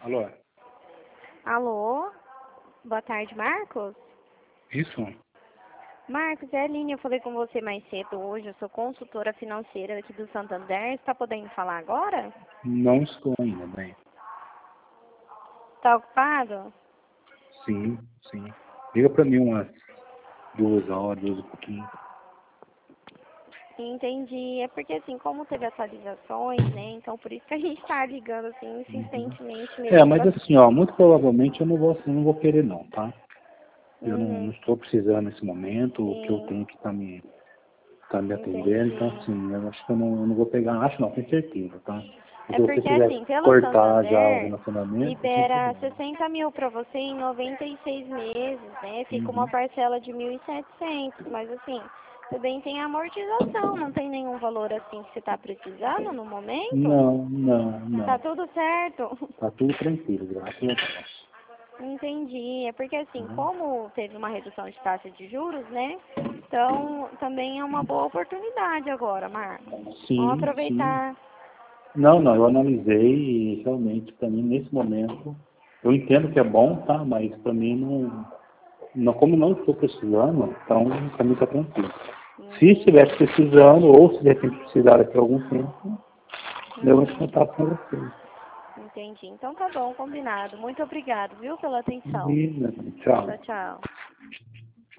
Alô? Alô? Boa tarde, Marcos? Isso? Marcos, é a Aline, eu falei com você mais cedo hoje, eu sou consultora financeira aqui do Santander, está podendo falar agora? Não estou ainda, bem. Está ocupado? Sim, sim. Liga pra mim umas 2 horas, 2 e pouquinho. Entendi, é porque assim, como teve atualizações, né, então por isso que a gente está ligando assim insistentemente mesmo Mas pra... assim, ó, muito provavelmente eu não vou querer não, tá? Eu não Uhum, estou precisando nesse momento, o que eu sim, tenho que tá me atendendo, então entendi. assim, eu acho que eu não vou pegar, acho não, tenho certeza, tá? E É se você porque quiser assim, pelo cortar já o Santander, relacionamento, não tem libera problema. 60 mil para você em 96 meses, né? Fica uma Uhum. parcela de 1.700, mas assim, também tem amortização, não tem nenhum valor assim que você está precisando no momento? Não, não, Tá não. tudo certo? Tá tudo tranquilo, graças a Deus. Entendi. É porque assim, Tá? como teve uma redução de taxa de juros, né? Então, também é uma boa oportunidade agora, Marcos. Vamos Sim, sim. aproveitar. Não, eu analisei e realmente para mim nesse momento, eu entendo que é bom, tá? Mas para mim como não estou precisando, então para mim está tranquilo. Se estivesse Entendi. precisando, ou se de repente precisar daqui a algum tempo, eu entro em Uhum. contato com você. Entendi. Então tá bom, combinado. Muito obrigado, viu, pela atenção. Beleza, tchau. Tchau, tchau.